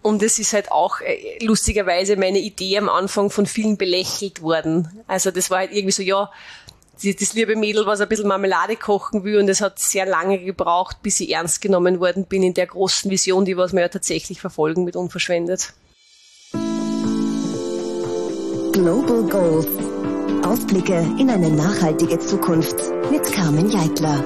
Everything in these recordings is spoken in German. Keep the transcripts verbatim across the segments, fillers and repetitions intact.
Und es ist halt auch äh, lustigerweise meine Idee am Anfang von vielen belächelt worden. Also das war halt irgendwie so, ja, die, das liebe Mädel, was ein bisschen Marmelade kochen will, und es hat sehr lange gebraucht, bis ich ernst genommen worden bin in der großen Vision, die was wir ja tatsächlich verfolgen mit Unverschwendet. Global Goals. Ausblicke in eine nachhaltige Zukunft mit Carmen Jeitler.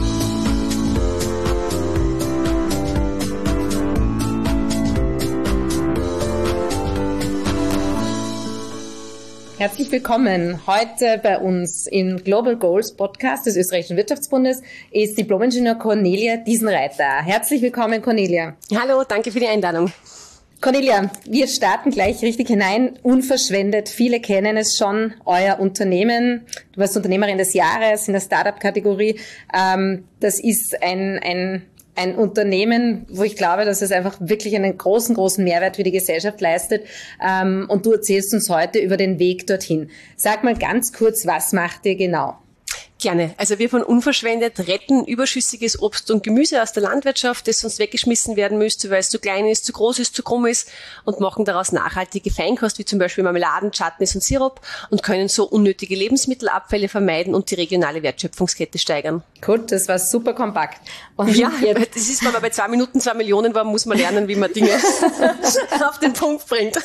Herzlich willkommen. Heute bei uns im Global Goals Podcast des Österreichischen Wirtschaftsbundes ist Diplom-Ingenieur Cornelia Diesenreiter. Herzlich willkommen, Cornelia. Hallo, danke für die Einladung. Cornelia, wir starten gleich richtig hinein. Unverschwendet. Viele kennen es schon, euer Unternehmen. Du warst Unternehmerin des Jahres in der Startup-Kategorie. Das ist ein, ein Ein Unternehmen, wo ich glaube, dass es einfach wirklich einen großen, großen Mehrwert für die Gesellschaft leistet. Und du erzählst uns heute über den Weg dorthin. Sag mal ganz kurz, was macht ihr genau? Gerne. Also wir von Unverschwendet retten überschüssiges Obst und Gemüse aus der Landwirtschaft, das sonst weggeschmissen werden müsste, weil es zu klein ist, zu groß ist, zu krumm ist, und machen daraus nachhaltige Feinkost, wie zum Beispiel Marmeladen, Chutneys und Sirup, und können so unnötige Lebensmittelabfälle vermeiden und die regionale Wertschöpfungskette steigern. Gut, das war super kompakt. Und ja, jetzt, das ist, wenn man bei zwei Minuten zwei Millionen war, muss man lernen, wie man Dinge auf den Punkt bringt.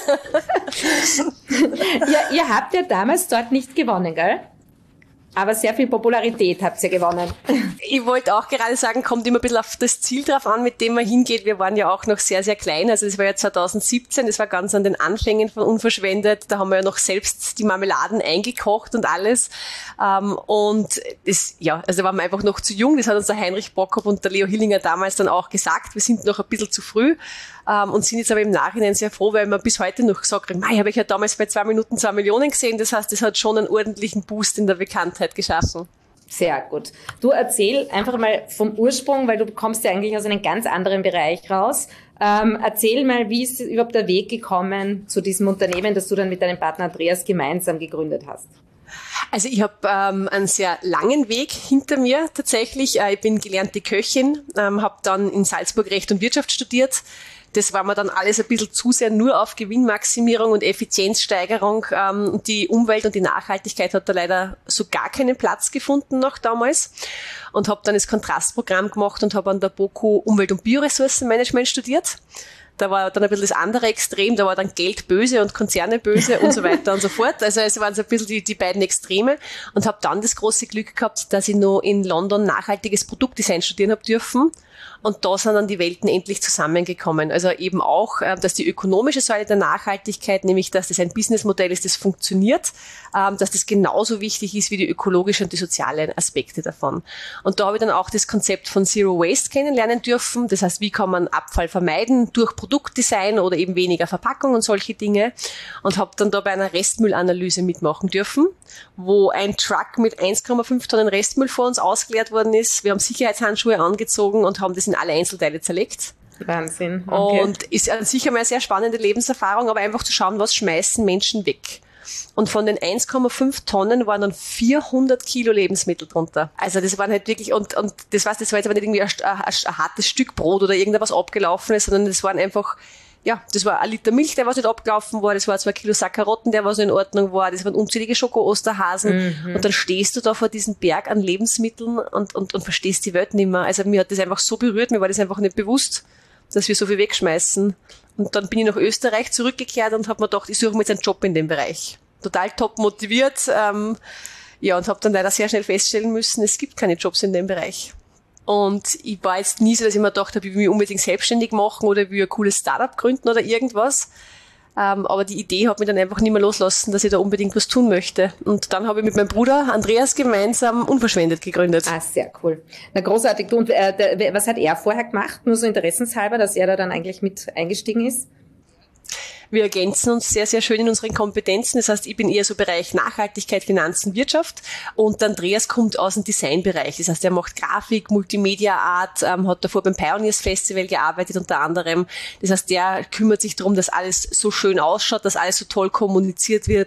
Ja, ihr habt ja damals dort nicht gewonnen, gell? Aber sehr viel Popularität habt ihr gewonnen. Ich wollte auch gerade sagen, kommt immer ein bisschen auf das Ziel drauf an, mit dem man hingeht. Wir waren ja auch noch sehr, sehr klein. Also das war ja zwanzig siebzehn, das war ganz an den Anfängen von Unverschwendet. Da haben wir ja noch selbst die Marmeladen eingekocht und alles. Und das, ja, also waren wir einfach noch zu jung. Das hat uns der Heinrich Bockhoff und der Leo Hillinger damals dann auch gesagt. Wir sind noch ein bisschen zu früh. Und sind jetzt aber im Nachhinein sehr froh, weil wir bis heute noch gesagt haben, habe ich ja damals bei zwei Minuten zwei Millionen gesehen. Das heißt, das hat schon einen ordentlichen Boost in der Bekanntheit geschaffen. Sehr gut. Du erzähl einfach mal vom Ursprung, weil du kommst ja eigentlich aus einem ganz anderen Bereich raus. Ähm, erzähl mal, wie ist überhaupt der Weg gekommen zu diesem Unternehmen, das du dann mit deinem Partner Andreas gemeinsam gegründet hast? Also ich habe ähm, einen sehr langen Weg hinter mir tatsächlich. Äh, ich bin gelernte Köchin, ähm, habe dann in Salzburg Recht und Wirtschaft studiert. Das war mir dann alles ein bisschen zu sehr nur auf Gewinnmaximierung und Effizienzsteigerung. Ähm, die Umwelt und die Nachhaltigkeit hat da leider so gar keinen Platz gefunden noch damals. Und habe dann das Kontrastprogramm gemacht und habe an der BOKU Umwelt- und Bioressourcenmanagement studiert. Da war dann ein bisschen das andere Extrem, da war dann Geld böse und Konzerne böse und so weiter und so fort. Also es waren so ein bisschen die, die beiden Extreme, und habe dann das große Glück gehabt, dass ich noch in London nachhaltiges Produktdesign studieren habe dürfen. Und da sind dann die Welten endlich zusammengekommen. Also eben auch, dass die ökonomische Säule der Nachhaltigkeit, nämlich dass das ein Businessmodell ist, das funktioniert, dass das genauso wichtig ist wie die ökologische und die sozialen Aspekte davon. Und da habe ich dann auch das Konzept von Zero Waste kennenlernen dürfen. Das heißt, wie kann man Abfall vermeiden durch Produktdesign oder eben weniger Verpackung und solche Dinge. Und habe dann da bei einer Restmüllanalyse mitmachen dürfen, wo ein Truck mit eins Komma fünf Tonnen Restmüll vor uns ausgeleert worden ist. Wir haben Sicherheitshandschuhe angezogen und haben das in alle Einzelteile zerlegt. Wahnsinn. Okay. Und ist an sich einmal eine sehr spannende Lebenserfahrung, aber einfach zu schauen, was schmeißen Menschen weg. Und von den eins Komma fünf Tonnen waren dann vierhundert Kilo Lebensmittel drunter. Also das waren halt wirklich, und, und das war's, das war jetzt aber nicht irgendwie ein, ein, ein hartes Stück Brot oder irgendwas abgelaufenes, sondern das waren einfach, ja, das war ein Liter Milch, der was nicht abgelaufen war, das war zwei Kilo Sacharotten, der was in Ordnung war, das waren unzählige Schoko-Osterhasen, mhm. Und dann stehst du da vor diesem Berg an Lebensmitteln und, und, und verstehst die Welt nicht mehr. Also mir hat das einfach so berührt, mir war das einfach nicht bewusst, dass wir so viel wegschmeißen. Und dann bin ich nach Österreich zurückgekehrt und habe mir gedacht, ich suche mir jetzt einen Job in dem Bereich. Total top motiviert, ähm, ja, und habe dann leider sehr schnell feststellen müssen, es gibt keine Jobs in dem Bereich. Und ich war jetzt nie so, dass ich mir gedacht habe, ich will mich unbedingt selbstständig machen oder will ein cooles Startup gründen oder irgendwas. Ähm, aber die Idee hat mich dann einfach nicht mehr loslassen, dass ich da unbedingt was tun möchte. Und dann habe ich mit meinem Bruder Andreas gemeinsam Unverschwendet gegründet. Ah, sehr cool. Na, großartig. Du, und äh, der, was hat er vorher gemacht? Nur so interessenshalber, dass er da dann eigentlich mit eingestiegen ist? Wir ergänzen uns sehr, sehr schön in unseren Kompetenzen. Das heißt, ich bin eher so Bereich Nachhaltigkeit, Finanzen, Wirtschaft, und Andreas kommt aus dem Designbereich. Das heißt, er macht Grafik, Multimedia-Art, ähm, hat davor beim Pioneers Festival gearbeitet unter anderem. Das heißt, der kümmert sich darum, dass alles so schön ausschaut, dass alles so toll kommuniziert wird,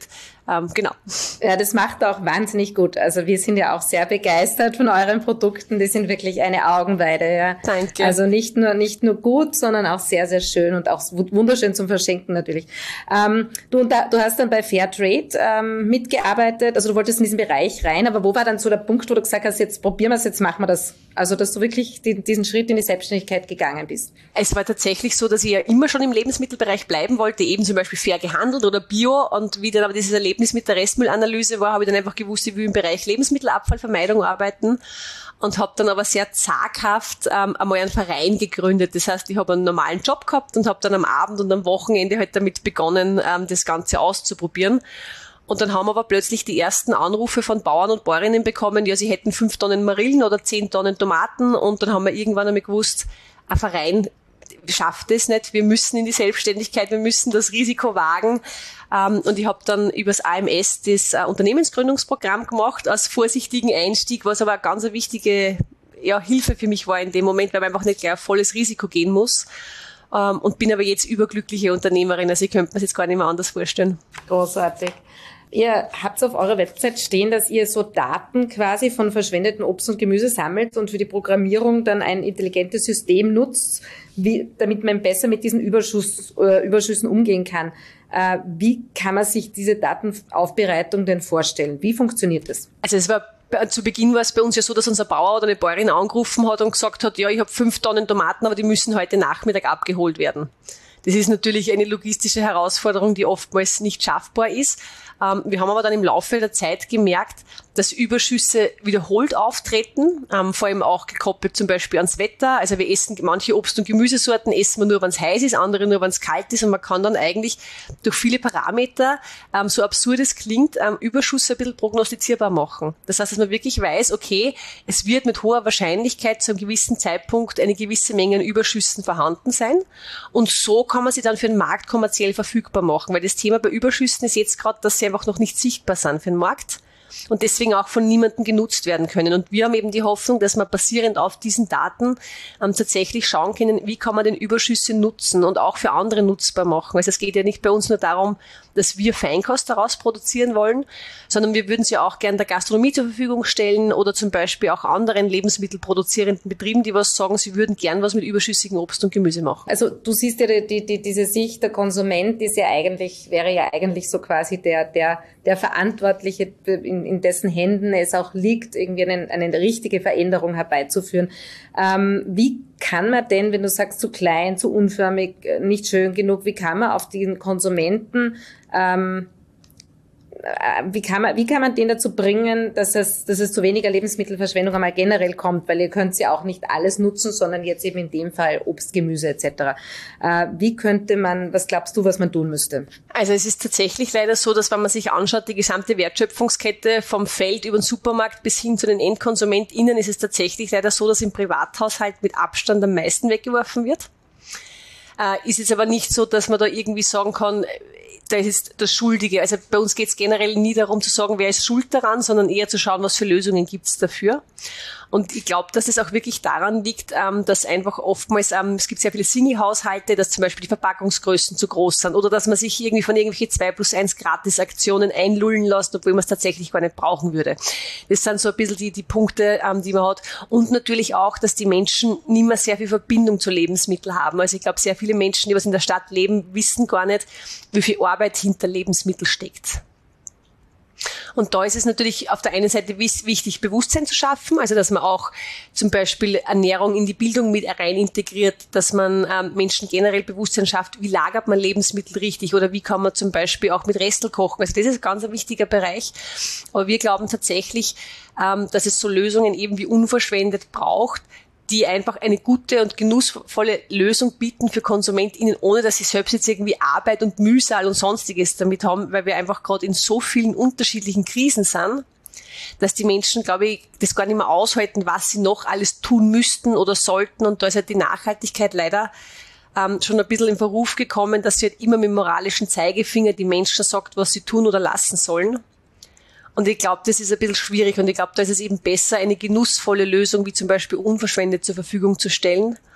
Ähm, genau. Ja, das macht auch wahnsinnig gut. Also wir sind ja auch sehr begeistert von euren Produkten. Die sind wirklich eine Augenweide. Ja. Danke. Also nicht nur nicht nur gut, sondern auch sehr, sehr schön und auch wunderschön zum Verschenken natürlich. Ähm, du, du hast dann bei Fairtrade ähm, mitgearbeitet. Also du wolltest in diesen Bereich rein, aber wo war dann so der Punkt, wo du gesagt hast, jetzt probieren wir es, jetzt machen wir das? Also dass du wirklich die, diesen Schritt in die Selbstständigkeit gegangen bist. Es war tatsächlich so, dass ich ja immer schon im Lebensmittelbereich bleiben wollte, eben zum Beispiel fair gehandelt oder Bio. Und wie dann aber dieses Erlebnis mit der Restmüllanalyse war, habe ich dann einfach gewusst, ich will im Bereich Lebensmittelabfallvermeidung arbeiten und habe dann aber sehr zaghaft ähm, einmal einen Verein gegründet. Das heißt, ich habe einen normalen Job gehabt und habe dann am Abend und am Wochenende halt damit begonnen, ähm, das Ganze auszuprobieren. Und dann haben wir aber plötzlich die ersten Anrufe von Bauern und Bäuerinnen bekommen, ja, sie hätten fünf Tonnen Marillen oder zehn Tonnen Tomaten. Und dann haben wir irgendwann einmal gewusst, ein Verein schafft es nicht, wir müssen in die Selbstständigkeit, wir müssen das Risiko wagen. Ähm, und ich habe dann übers A M S das äh, Unternehmensgründungsprogramm gemacht, als vorsichtigen Einstieg, was aber eine ganz wichtige ja, Hilfe für mich war in dem Moment, weil man einfach nicht gleich auf volles Risiko gehen muss. Ähm, und bin aber jetzt überglückliche Unternehmerin, also ich könnte mir das jetzt gar nicht mehr anders vorstellen. Großartig. Ihr habt auf eurer Website stehen, dass ihr so Daten quasi von verschwendeten Obst und Gemüse sammelt und für die Programmierung dann ein intelligentes System nutzt, wie, damit man besser mit diesen Überschuss, äh, Überschüssen umgehen kann. Äh, wie kann man sich diese Datenaufbereitung denn vorstellen? Wie funktioniert das? Also es war zu Beginn war es bei uns ja so, dass unser Bauer oder eine Bäuerin angerufen hat und gesagt hat, ja, ich habe fünf Tonnen Tomaten, aber die müssen heute Nachmittag abgeholt werden. Das ist natürlich eine logistische Herausforderung, die oftmals nicht schaffbar ist. Ähm, wir haben aber dann im Laufe der Zeit gemerkt, dass Überschüsse wiederholt auftreten, ähm, vor allem auch gekoppelt zum Beispiel ans Wetter. Also wir essen manche Obst- und Gemüsesorten essen wir nur, wenn es heiß ist, andere nur, wenn es kalt ist. Und man kann dann eigentlich durch viele Parameter, ähm, so absurd es klingt, ähm, Überschüsse ein bisschen prognostizierbar machen. Das heißt, dass man wirklich weiß, okay, es wird mit hoher Wahrscheinlichkeit zu einem gewissen Zeitpunkt eine gewisse Menge an Überschüssen vorhanden sein. Und so kann man sie dann für den Markt kommerziell verfügbar machen. Weil das Thema bei Überschüssen ist jetzt gerade, dass sie einfach noch nicht sichtbar sind für den Markt und deswegen auch von niemandem genutzt werden können. Und wir haben eben die Hoffnung, dass wir basierend auf diesen Daten ähm, tatsächlich schauen können, wie kann man den Überschüsse nutzen und auch für andere nutzbar machen. Also es geht ja nicht bei uns nur darum, dass wir Feinkost daraus produzieren wollen, sondern wir würden sie auch gern der Gastronomie zur Verfügung stellen oder zum Beispiel auch anderen lebensmittelproduzierenden Betrieben, die was sagen, sie würden gern was mit überschüssigem Obst und Gemüse machen. Also du siehst ja die, die, diese Sicht, der Konsument ist ja eigentlich, wäre ja eigentlich so quasi der, der, der Verantwortliche, in, in dessen Händen es auch liegt, irgendwie eine, eine richtige Veränderung herbeizuführen. Ähm, wie kann man denn, wenn du sagst, zu klein, zu unförmig, nicht schön genug, wie kann man auf den Konsumenten, ähm, wie kann man, wie kann man den dazu bringen, dass es, dass es zu weniger Lebensmittelverschwendung einmal generell kommt, weil ihr könnt ja auch nicht alles nutzen, sondern jetzt eben in dem Fall Obst, Gemüse et cetera. Äh, wie könnte man, was glaubst du, was man tun müsste? Also es ist tatsächlich leider so, dass wenn man sich anschaut, die gesamte Wertschöpfungskette vom Feld über den Supermarkt bis hin zu den EndkonsumentInnen, ist es tatsächlich leider so, dass im Privathaushalt mit Abstand am meisten weggeworfen wird. Äh, ist es aber nicht so, dass man da irgendwie sagen kann, da ist das Schuldige. Also bei uns geht es generell nie darum zu sagen, wer ist schuld daran, sondern eher zu schauen, was für Lösungen gibt es dafür. Und ich glaube, dass es auch wirklich daran liegt, ähm, dass einfach oftmals, ähm, es gibt sehr viele Single-Haushalte, dass zum Beispiel die Verpackungsgrößen zu groß sind oder dass man sich irgendwie von irgendwelchen zwei plus eins Gratis-Aktionen einlullen lässt, obwohl man es tatsächlich gar nicht brauchen würde. Das sind so ein bisschen die, die Punkte, ähm, die man hat. Und natürlich auch, dass die Menschen nicht mehr sehr viel Verbindung zu Lebensmitteln haben. Also ich glaube, sehr viele Menschen, die was in der Stadt leben, wissen gar nicht, wie viel Arbeit hinter Lebensmitteln steckt. Und da ist es natürlich auf der einen Seite wichtig, Bewusstsein zu schaffen, also dass man auch zum Beispiel Ernährung in die Bildung mit rein integriert, dass man ähm, Menschen generell Bewusstsein schafft, wie lagert man Lebensmittel richtig oder wie kann man zum Beispiel auch mit Restel kochen. Also das ist ein ganz wichtiger Bereich. Aber wir glauben tatsächlich, ähm, dass es so Lösungen eben wie unverschwendet braucht, die einfach eine gute und genussvolle Lösung bieten für KonsumentInnen, ohne dass sie selbst jetzt irgendwie Arbeit und Mühsal und Sonstiges damit haben, weil wir einfach gerade in so vielen unterschiedlichen Krisen sind, dass die Menschen, glaube ich, das gar nicht mehr aushalten, was sie noch alles tun müssten oder sollten. Und da ist halt die Nachhaltigkeit leider ähm, schon ein bisschen in Verruf gekommen, dass sie halt immer mit dem moralischen Zeigefinger die Menschen sagt, was sie tun oder lassen sollen. Und ich glaube, das ist ein bisschen schwierig und ich glaube, da ist es eben besser, eine genussvolle Lösung wie zum Beispiel unverschwendet zur Verfügung zu stellen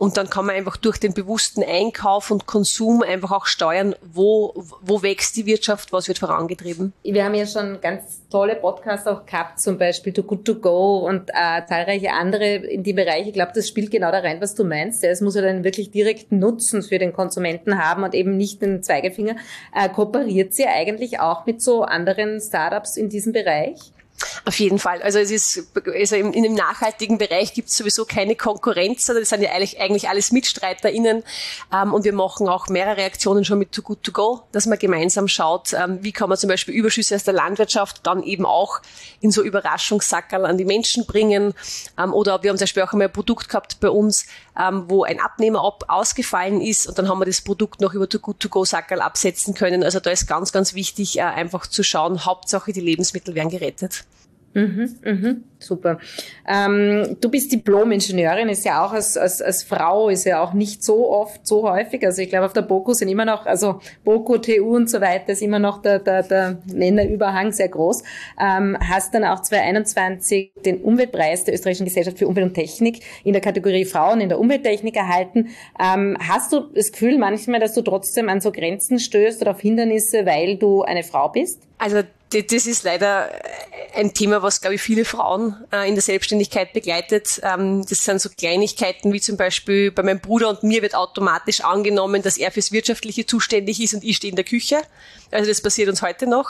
Und dann kann man einfach durch den bewussten Einkauf und Konsum einfach auch steuern, wo, wo wächst die Wirtschaft, was wird vorangetrieben. Wir haben ja schon ganz tolle Podcasts auch gehabt, zum Beispiel Too Good To Go und äh, zahlreiche andere in die Bereiche. Ich glaube, das spielt genau da rein, was du meinst. Es muss ja dann wirklich direkten Nutzen für den Konsumenten haben und eben nicht den Zeigefinger. Äh, kooperiert sie eigentlich auch mit so anderen Startups in diesem Bereich? Auf jeden Fall. Also es ist, also in, in dem nachhaltigen Bereich gibt es sowieso keine Konkurrenz, sondern das sind ja eigentlich, eigentlich alles MitstreiterInnen. Ähm, und wir machen auch mehrere Aktionen schon mit Too Good To Go, dass man gemeinsam schaut, ähm, wie kann man zum Beispiel Überschüsse aus der Landwirtschaft dann eben auch in so Überraschungssackerl an die Menschen bringen. Ähm, oder wir haben zum Beispiel auch einmal ein Produkt gehabt bei uns, ähm, wo ein Abnehmer ab ausgefallen ist und dann haben wir das Produkt noch über Too Good To Go Sackerl absetzen können. Also da ist ganz, ganz wichtig, äh, einfach zu schauen, Hauptsache die Lebensmittel werden gerettet. Mhm, mhm, super. Ähm, du bist Diplom-Ingenieurin, ist ja auch als, als, als Frau, ist ja auch nicht so oft, so häufig. Also ich glaube, auf der BOKU sind immer noch, also BOKU, T U und so weiter, ist immer noch der, der, der Nennerüberhang sehr groß. Ähm, hast dann auch zwanzig einundzwanzig den Umweltpreis der Österreichischen Gesellschaft für Umwelt und Technik in der Kategorie Frauen in der Umwelttechnik erhalten. Ähm, hast du das Gefühl manchmal, dass du trotzdem an so Grenzen stößt oder auf Hindernisse, weil du eine Frau bist? Also das ist leider ein Thema, was, glaube ich, viele Frauen äh, in der Selbstständigkeit begleitet. Ähm, das sind so Kleinigkeiten wie zum Beispiel bei meinem Bruder und mir wird automatisch angenommen, dass er fürs Wirtschaftliche zuständig ist und ich stehe in der Küche. Also das passiert uns heute noch.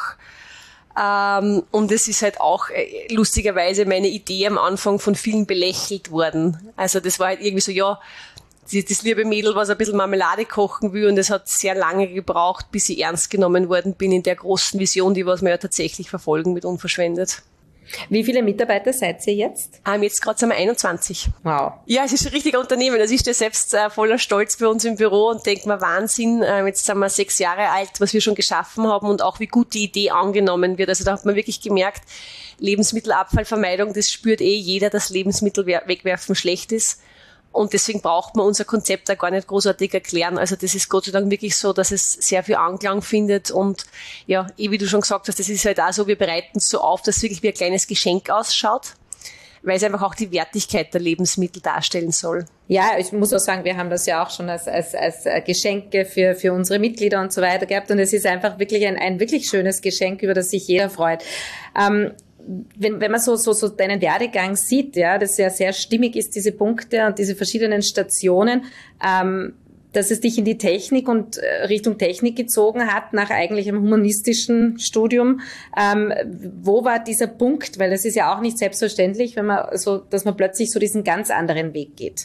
Ähm, und es ist halt auch äh, lustigerweise meine Idee am Anfang von vielen belächelt worden. Also das war halt irgendwie so, ja, das liebe Mädel, was ein bisschen Marmelade kochen will und es hat sehr lange gebraucht, bis ich ernst genommen worden bin in der großen Vision, die was wir ja tatsächlich verfolgen mit Unverschwendet. Wie viele Mitarbeiter seid ihr jetzt? Ähm, jetzt gerade sind wir einundzwanzig. Wow. Ja, es ist ein richtiger Unternehmen. Also ich stehe selbst äh, voller Stolz bei uns im Büro und denke mir, Wahnsinn, äh, jetzt sind wir sechs Jahre alt, was wir schon geschaffen haben und auch wie gut die Idee angenommen wird. Also da hat man wirklich gemerkt, Lebensmittelabfallvermeidung, das spürt eh jeder, dass Lebensmittel wegwerfen schlecht ist. Und deswegen braucht man unser Konzept auch gar nicht großartig erklären. Also das ist Gott sei Dank wirklich so, dass es sehr viel Anklang findet. Und ja, eh wie du schon gesagt hast, das ist halt auch so, wir bereiten es so auf, dass es wirklich wie ein kleines Geschenk ausschaut, weil es einfach auch die Wertigkeit der Lebensmittel darstellen soll. Ja, ich muss auch sagen, wir haben das ja auch schon als, als, als Geschenke für, für unsere Mitglieder und so weiter gehabt. Und es ist einfach wirklich ein, ein wirklich schönes Geschenk, über das sich jeder freut. Ähm, Wenn, wenn man so, so, so deinen Werdegang sieht, ja, das ja sehr stimmig ist, diese Punkte und diese verschiedenen Stationen, ähm, dass es dich in die Technik und äh, Richtung Technik gezogen hat, nach eigentlich einem humanistischen Studium. Ähm, wo war dieser Punkt? Weil das ist ja auch nicht selbstverständlich, wenn man so, dass man plötzlich so diesen ganz anderen Weg geht.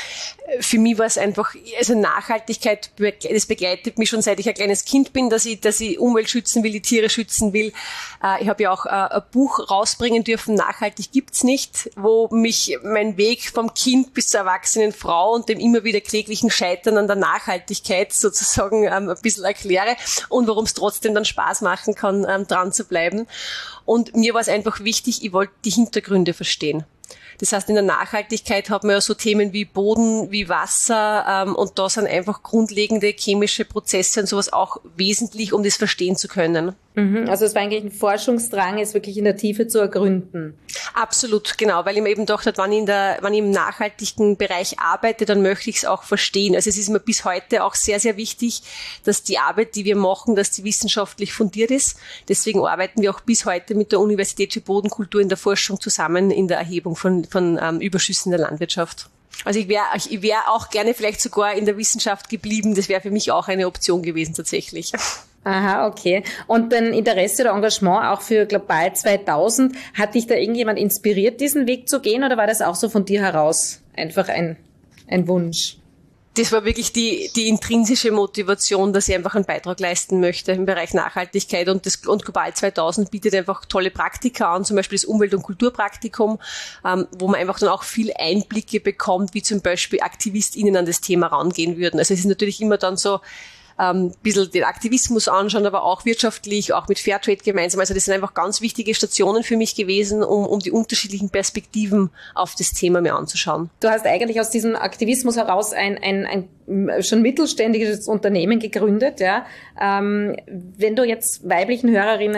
Für mich war es einfach, also Nachhaltigkeit, das begleitet mich schon seit ich ein kleines Kind bin, dass ich, dass ich Umwelt schützen will, die Tiere schützen will. Ich habe ja auch ein Buch rausbringen dürfen, Nachhaltig gibt's nicht, wo mich mein Weg vom Kind bis zur erwachsenen Frau und dem immer wieder kläglichen Scheitern an der Nachhaltigkeit sozusagen ein bisschen erkläre und warum es trotzdem dann Spaß machen kann, dran zu bleiben. Und mir war es einfach wichtig, ich wollte die Hintergründe verstehen. Das heißt, in der Nachhaltigkeit hat man ja so Themen wie Boden, wie Wasser ähm, und da sind einfach grundlegende chemische Prozesse und sowas auch wesentlich, um das verstehen zu können. Mhm, also es war eigentlich ein Forschungsdrang, es wirklich in der Tiefe zu ergründen. Absolut, genau, weil ich mir eben gedacht habe, wenn ich, in der, wenn ich im nachhaltigen Bereich arbeite, dann möchte ich es auch verstehen. Also es ist mir bis heute auch sehr, sehr wichtig, dass die Arbeit, die wir machen, dass die wissenschaftlich fundiert ist. Deswegen arbeiten wir auch bis heute mit der Universität für Bodenkultur in der Forschung zusammen in der Erhebung von, von ähm, Überschüssen der Landwirtschaft. Also ich wäre ich wär auch gerne vielleicht sogar in der Wissenschaft geblieben. Das wäre für mich auch eine Option gewesen tatsächlich. Aha, okay. Und dein Interesse oder Engagement auch für Global zweitausend, hat dich da irgendjemand inspiriert, diesen Weg zu gehen, oder war das auch so von dir heraus einfach ein, ein Wunsch? Das war wirklich die, die intrinsische Motivation, dass ich einfach einen Beitrag leisten möchte im Bereich Nachhaltigkeit. Und das, und Global zweitausend bietet einfach tolle Praktika an, zum Beispiel das Umwelt- und Kulturpraktikum, ähm, wo man einfach dann auch viel Einblicke bekommt, wie zum Beispiel AktivistInnen an das Thema rangehen würden. Also es ist natürlich immer dann so, ein bisschen den Aktivismus anschauen, aber auch wirtschaftlich, auch mit Fairtrade gemeinsam. Also das sind einfach ganz wichtige Stationen für mich gewesen, um, um die unterschiedlichen Perspektiven auf das Thema mir anzuschauen. Du hast eigentlich aus diesem Aktivismus heraus ein, ein, ein schon mittelständiges Unternehmen gegründet. Ja. Ähm, wenn du jetzt weiblichen Hörerinnen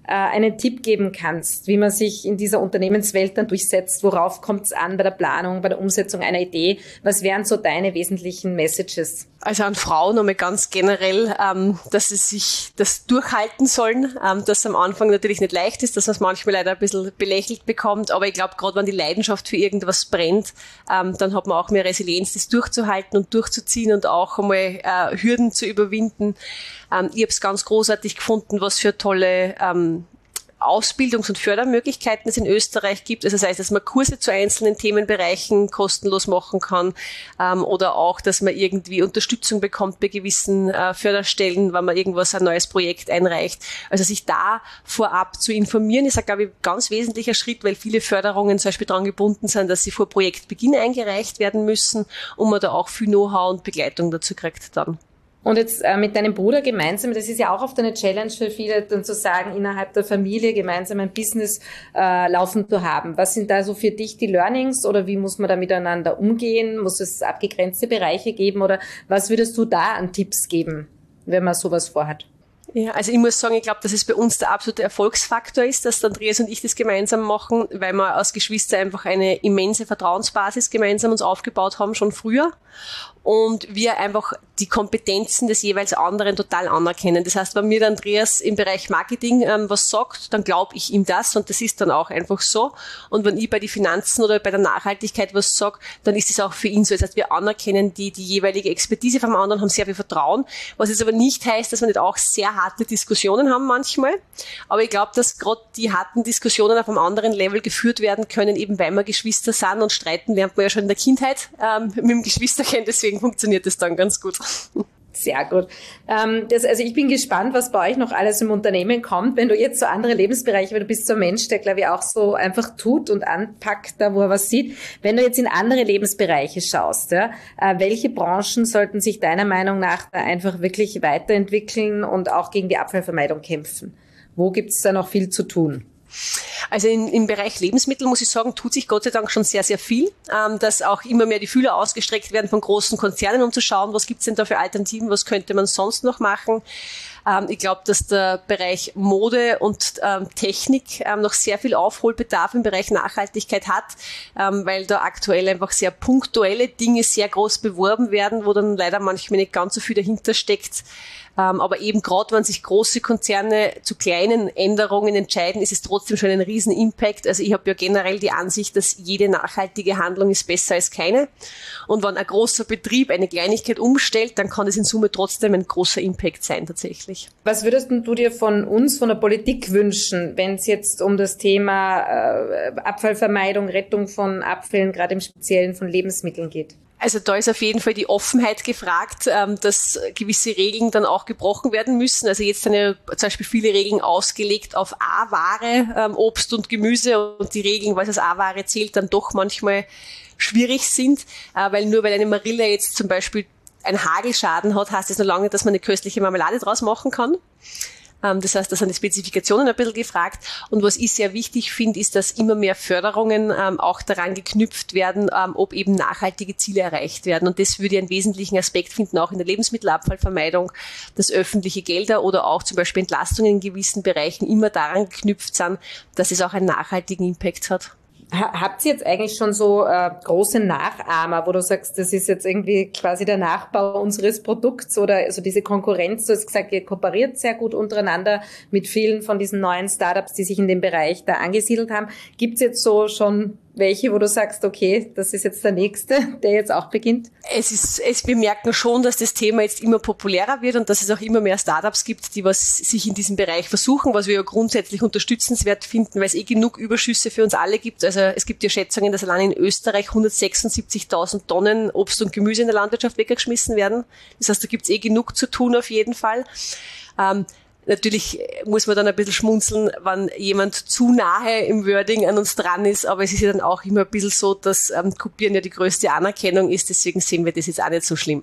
äh, einen Tipp geben kannst, wie man sich in dieser Unternehmenswelt dann durchsetzt, worauf kommt es an bei der Planung, bei der Umsetzung einer Idee, was wären so deine wesentlichen Messages? Also an Frauen nochmal ganz generell, ähm, dass sie sich das durchhalten sollen, ähm, dass es am Anfang natürlich nicht leicht ist, dass man es manchmal leider ein bisschen belächelt bekommt, aber ich glaube, gerade wenn die Leidenschaft für irgendwas brennt, ähm, dann hat man auch mehr Resilienz, das durchzuhalten und durchzuziehen und auch einmal äh, Hürden zu überwinden. Ähm, ich habe es ganz großartig gefunden, was für tolle ähm, Ausbildungs- und Fördermöglichkeiten es in Österreich gibt. Also das heißt, dass man Kurse zu einzelnen Themenbereichen kostenlos machen kann ähm, oder auch, dass man irgendwie Unterstützung bekommt bei gewissen äh, Förderstellen, wenn man irgendwas, ein neues Projekt einreicht. Also sich da vorab zu informieren, ist, glaube ich, ein ganz wesentlicher Schritt, weil viele Förderungen zum Beispiel daran gebunden sind, dass sie vor Projektbeginn eingereicht werden müssen und man da auch viel Know-how und Begleitung dazu kriegt dann. Und jetzt äh, mit deinem Bruder gemeinsam, das ist ja auch oft eine Challenge für viele, dann zu sagen, innerhalb der Familie gemeinsam ein Business äh, laufen zu haben. Was sind da so für dich die Learnings oder wie muss man da miteinander umgehen? Muss es abgegrenzte Bereiche geben oder was würdest du da an Tipps geben, wenn man sowas vorhat? Ja, also ich muss sagen, ich glaube, dass es bei uns der absolute Erfolgsfaktor ist, dass Andreas und ich das gemeinsam machen, weil wir als Geschwister einfach eine immense Vertrauensbasis gemeinsam uns aufgebaut haben, schon früher. Und wir einfach die Kompetenzen des jeweils anderen total anerkennen. Das heißt, wenn mir der Andreas im Bereich Marketing ähm, was sagt, dann glaube ich ihm das und das ist dann auch einfach so. Und wenn ich bei den Finanzen oder bei der Nachhaltigkeit was sage, dann ist es auch für ihn so. Das heißt, wir anerkennen die, die jeweilige Expertise vom anderen, haben sehr viel Vertrauen, was jetzt aber nicht heißt, dass wir nicht auch sehr harte Diskussionen haben manchmal. Aber ich glaube, dass gerade die harten Diskussionen auf einem anderen Level geführt werden können, eben weil wir Geschwister sind und streiten lernt man ja schon in der Kindheit ähm, mit dem Geschwisterchen, deswegen funktioniert das dann ganz gut. Sehr gut. Ähm, das, also ich bin gespannt, was bei euch noch alles im Unternehmen kommt, wenn du jetzt so andere Lebensbereiche, weil du bist so ein Mensch, der glaube ich auch so einfach tut und anpackt, da wo er was sieht. Wenn du jetzt in andere Lebensbereiche schaust, ja, äh, welche Branchen sollten sich deiner Meinung nach da einfach wirklich weiterentwickeln und auch gegen die Abfallvermeidung kämpfen? Wo gibt es da noch viel zu tun? Also in, im Bereich Lebensmittel, muss ich sagen, tut sich Gott sei Dank schon sehr, sehr viel, ähm, dass auch immer mehr die Fühler ausgestreckt werden von großen Konzernen, um zu schauen, was gibt's denn da für Alternativen, was könnte man sonst noch machen. Ähm, ich glaube, dass der Bereich Mode und ähm, Technik ähm, noch sehr viel Aufholbedarf im Bereich Nachhaltigkeit hat, ähm, weil da aktuell einfach sehr punktuelle Dinge sehr groß beworben werden, wo dann leider manchmal nicht ganz so viel dahinter steckt. Ähm, aber eben gerade, wenn sich große Konzerne zu kleinen Änderungen entscheiden, ist es trotzdem schon ein riesen Impact. Also ich habe ja generell die Ansicht, dass jede nachhaltige Handlung ist besser als keine. Und wenn ein großer Betrieb eine Kleinigkeit umstellt, dann kann es in Summe trotzdem ein großer Impact sein tatsächlich. Was würdest du dir von uns, von der Politik wünschen, wenn es jetzt um das Thema äh, Abfallvermeidung, Rettung von Abfällen, gerade im Speziellen von Lebensmitteln geht? Also da ist auf jeden Fall die Offenheit gefragt, dass gewisse Regeln dann auch gebrochen werden müssen. Also jetzt sind ja zum Beispiel viele Regeln ausgelegt auf A-Ware, Obst und Gemüse und die Regeln, was als A-Ware zählt, dann doch manchmal schwierig sind, weil nur weil eine Marille jetzt zum Beispiel einen Hagelschaden hat, heißt das noch lange, dass man eine köstliche Marmelade draus machen kann. Das heißt, da sind die Spezifikationen ein bisschen gefragt. Und was ich sehr wichtig finde, ist, dass immer mehr Förderungen ähm, auch daran geknüpft werden, ähm, ob eben nachhaltige Ziele erreicht werden. Und das würde ich einen wesentlichen Aspekt finden, auch in der Lebensmittelabfallvermeidung, dass öffentliche Gelder oder auch zum Beispiel Entlastungen in gewissen Bereichen immer daran geknüpft sind, dass es auch einen nachhaltigen Impact hat. Habt ihr jetzt eigentlich schon so äh, große Nachahmer, wo du sagst, das ist jetzt irgendwie quasi der Nachbau unseres Produkts oder also diese Konkurrenz? Du hast gesagt, ihr kooperiert sehr gut untereinander mit vielen von diesen neuen Startups, die sich in dem Bereich da angesiedelt haben. Gibt es jetzt so schon welche, wo du sagst, okay, das ist jetzt der nächste, der jetzt auch beginnt? Es ist, es, wir merken schon, dass das Thema jetzt immer populärer wird und dass es auch immer mehr Startups gibt, die was sich in diesem Bereich versuchen, was wir ja grundsätzlich unterstützenswert finden, weil es eh genug Überschüsse für uns alle gibt. Also es gibt ja Schätzungen, dass allein in Österreich hundertsechsundsiebzigtausend Tonnen Obst und Gemüse in der Landwirtschaft weggeschmissen werden. Das heißt, da gibt es eh genug zu tun auf jeden Fall. Ähm, Natürlich muss man dann ein bisschen schmunzeln, wenn jemand zu nahe im Wording an uns dran ist, aber es ist ja dann auch immer ein bisschen so, dass ähm, Kopieren ja die größte Anerkennung ist, deswegen sehen wir das jetzt auch nicht so schlimm.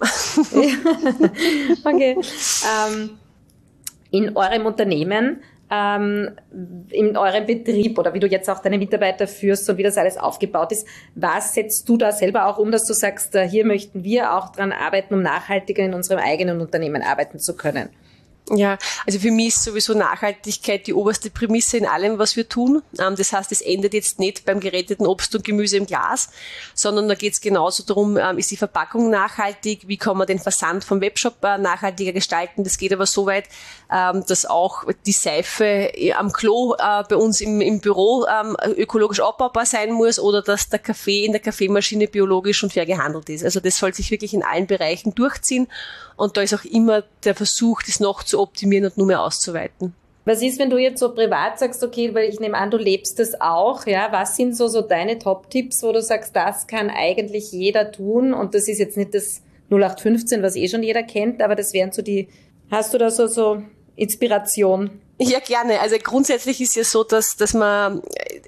Okay. Ähm, in eurem Unternehmen, ähm, in eurem Betrieb oder wie du jetzt auch deine Mitarbeiter führst und wie das alles aufgebaut ist, was setzt du da selber auch um, dass du sagst, hier möchten wir auch dran arbeiten, um nachhaltiger in unserem eigenen Unternehmen arbeiten zu können? Ja, also für mich ist sowieso Nachhaltigkeit die oberste Prämisse in allem, was wir tun. Das heißt, es endet jetzt nicht beim geretteten Obst und Gemüse im Glas, sondern da geht es genauso darum, ist die Verpackung nachhaltig, wie kann man den Versand vom Webshop nachhaltiger gestalten. Das geht aber so weit, dass auch die Seife am Klo bei uns im, im Büro ökologisch abbaubar sein muss oder dass der Kaffee in der Kaffeemaschine biologisch und fair gehandelt ist. Also das soll sich wirklich in allen Bereichen durchziehen. Und da ist auch immer der Versuch, das noch zu optimieren und nur mehr auszuweiten. Was ist, wenn du jetzt so privat sagst, okay, weil ich nehme an, du lebst das auch, ja? Was sind so, so deine Top-Tipps, wo du sagst, das kann eigentlich jeder tun und das ist jetzt nicht das null acht fünfzehn, was eh schon jeder kennt, aber das wären so die, hast du da so, so Inspiration? Ja, gerne. Also grundsätzlich ist ja so, dass, dass man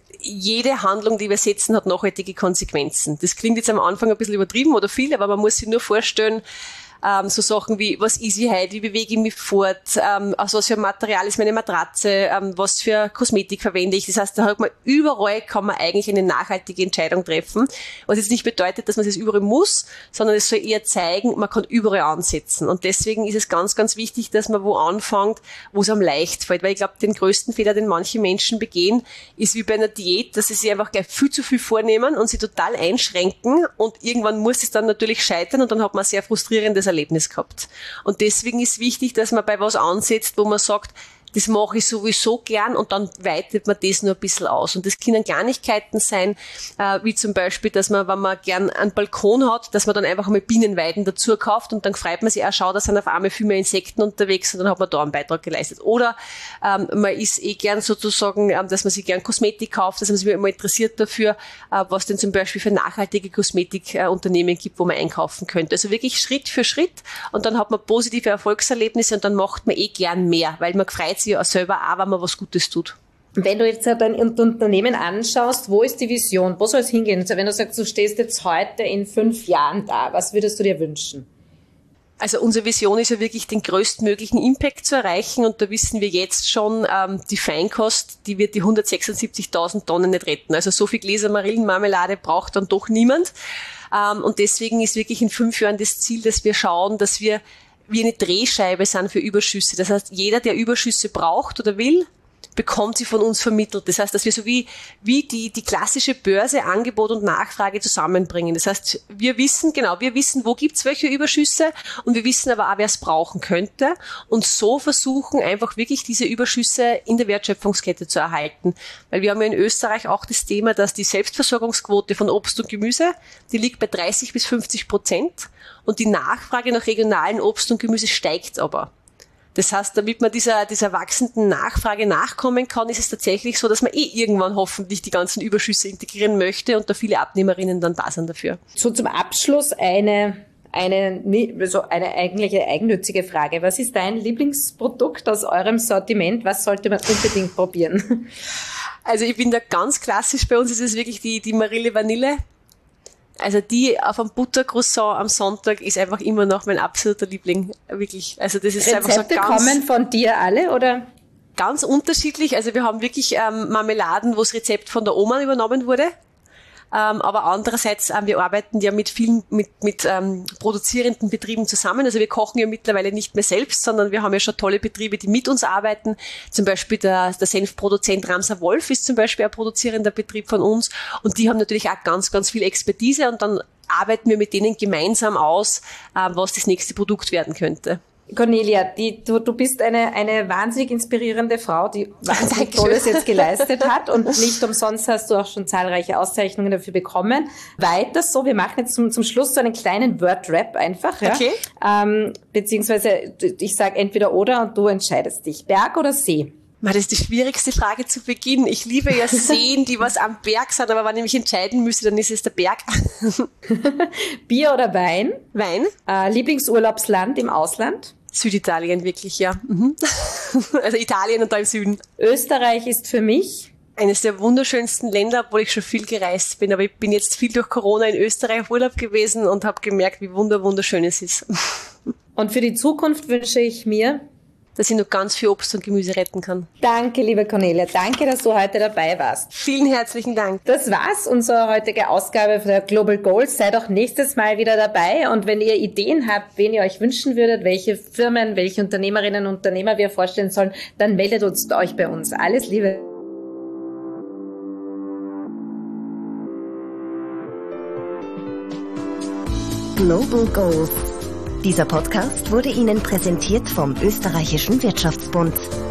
jede Handlung, die wir setzen, hat nachhaltige Konsequenzen. Das klingt jetzt am Anfang ein bisschen übertrieben oder viel, aber man muss sich nur vorstellen, Ähm, so Sachen wie, was ist ich heute, wie bewege ich mich fort, ähm, aus was für ein Material ist meine Matratze, ähm, was für Kosmetik verwende ich. Das heißt, da hat man überall, kann man eigentlich eine nachhaltige Entscheidung treffen, was jetzt nicht bedeutet, dass man es überall muss, sondern es soll eher zeigen, man kann überall ansetzen. Und deswegen ist es ganz, ganz wichtig, dass man wo anfängt, wo es am leicht fällt, weil ich glaube, den größten Fehler, den manche Menschen begehen, ist wie bei einer Diät, dass sie sich einfach gleich viel zu viel vornehmen und sie total einschränken und irgendwann muss es dann natürlich scheitern und dann hat man sehr frustrierendes Erlebnis gehabt. Und deswegen ist wichtig, dass man bei was ansetzt, wo man sagt, das mache ich sowieso gern und dann weitet man das nur ein bisschen aus. Und das können Kleinigkeiten sein, äh, wie zum Beispiel, dass man, wenn man gern einen Balkon hat, dass man dann einfach mal Bienenweiden dazu kauft und dann freut man sich auch, schau, da sind auf einmal viel mehr Insekten unterwegs und dann hat man da einen Beitrag geleistet. Oder ähm, man ist eh gern sozusagen, ähm, dass man sich gern Kosmetik kauft, dass man sich immer interessiert dafür, äh, was denn zum Beispiel für nachhaltige Kosmetikunternehmen äh, gibt, wo man einkaufen könnte. Also wirklich Schritt für Schritt und dann hat man positive Erfolgserlebnisse und dann macht man eh gern mehr, weil man freut sich ja selber auch, wenn man was Gutes tut. Wenn du jetzt dein Unternehmen anschaust, wo ist die Vision? Wo soll es hingehen? Also wenn du sagst, du stehst jetzt heute in fünf Jahren da, was würdest du dir wünschen? Also unsere Vision ist ja wirklich, den größtmöglichen Impact zu erreichen und da wissen wir jetzt schon, ähm, die Feinkost, die wird die hundertsechsundsiebzigtausend Tonnen nicht retten. Also so viel Gläser Marillenmarmelade braucht dann doch niemand. Ähm, und deswegen ist wirklich in fünf Jahren das Ziel, dass wir schauen, dass wir wie eine Drehscheibe sind für Überschüsse. Das heißt, jeder, der Überschüsse braucht oder will, bekommt sie von uns vermittelt. Das heißt, dass wir so wie, wie die, die klassische Börse Angebot und Nachfrage zusammenbringen. Das heißt, wir wissen, genau, wir wissen, wo gibt's welche Überschüsse und wir wissen aber auch, wer es brauchen könnte und so versuchen einfach wirklich diese Überschüsse in der Wertschöpfungskette zu erhalten. Weil wir haben ja in Österreich auch das Thema, dass die Selbstversorgungsquote von Obst und Gemüse, die liegt bei dreißig bis fünfzig Prozent und die Nachfrage nach regionalen Obst und Gemüse steigt aber. Das heißt, damit man dieser, dieser wachsenden Nachfrage nachkommen kann, ist es tatsächlich so, dass man eh irgendwann hoffentlich die ganzen Überschüsse integrieren möchte und da viele Abnehmerinnen dann da sind dafür. So zum Abschluss eine, eine, so eine eigentliche eigennützige Frage. Was ist dein Lieblingsprodukt aus eurem Sortiment? Was sollte man unbedingt probieren? Also ich bin da ganz klassisch, bei uns ist es wirklich die, die Marille Vanille. Also die auf einem Buttercroissant am Sonntag ist einfach immer noch mein absoluter Liebling, wirklich. Also das ist Rezepte einfach so ganz... kommen von dir alle, oder? Ganz unterschiedlich. Also wir haben wirklich ähm, Marmeladen, wo das Rezept von der Oma übernommen wurde. Ähm, aber andererseits, ähm, wir arbeiten ja mit vielen, mit, mit ähm, produzierenden Betrieben zusammen. Also wir kochen ja mittlerweile nicht mehr selbst, sondern wir haben ja schon tolle Betriebe, die mit uns arbeiten. Zum Beispiel der, der Senfproduzent Ramser Wolf ist zum Beispiel ein produzierender Betrieb von uns. Und die haben natürlich auch ganz, ganz viel Expertise. Und dann arbeiten wir mit denen gemeinsam aus, äh, was das nächste Produkt werden könnte. Cornelia, die, du, du bist eine, eine wahnsinnig inspirierende Frau, die wahnsinnig Tolles jetzt geleistet hat und nicht umsonst hast du auch schon zahlreiche Auszeichnungen dafür bekommen. Weiter so, wir machen jetzt zum, zum Schluss so einen kleinen Word-Rap einfach. Ja? Okay. Ähm, beziehungsweise ich sage entweder oder und du entscheidest dich. Berg oder See? Das ist die schwierigste Frage zu Beginn. Ich liebe ja Seen, die was am Berg sind, aber wenn ich mich entscheiden müsste, dann ist es der Berg. Bier oder Wein? Wein. Äh, Lieblingsurlaubsland im Ausland? Süditalien, wirklich, ja. Mhm. Also Italien und da im Süden. Österreich ist für mich? Eines der wunderschönsten Länder, obwohl ich schon viel gereist bin. Aber ich bin jetzt viel durch Corona in Österreich auf Urlaub gewesen und habe gemerkt, wie wunder wunderschön es ist. Und für die Zukunft wünsche ich mir? dass ich noch ganz viel Obst und Gemüse retten kann. Danke, liebe Cornelia. Danke, dass du heute dabei warst. Vielen herzlichen Dank. Das war's, unsere heutige Ausgabe der Global Goals. Seid auch nächstes Mal wieder dabei. Und wenn ihr Ideen habt, wen ihr euch wünschen würdet, welche Firmen, welche Unternehmerinnen und Unternehmer wir vorstellen sollen, dann meldet uns euch bei uns. Alles Liebe. Global Goals. Dieser Podcast wurde Ihnen präsentiert vom Österreichischen Wirtschaftsbund.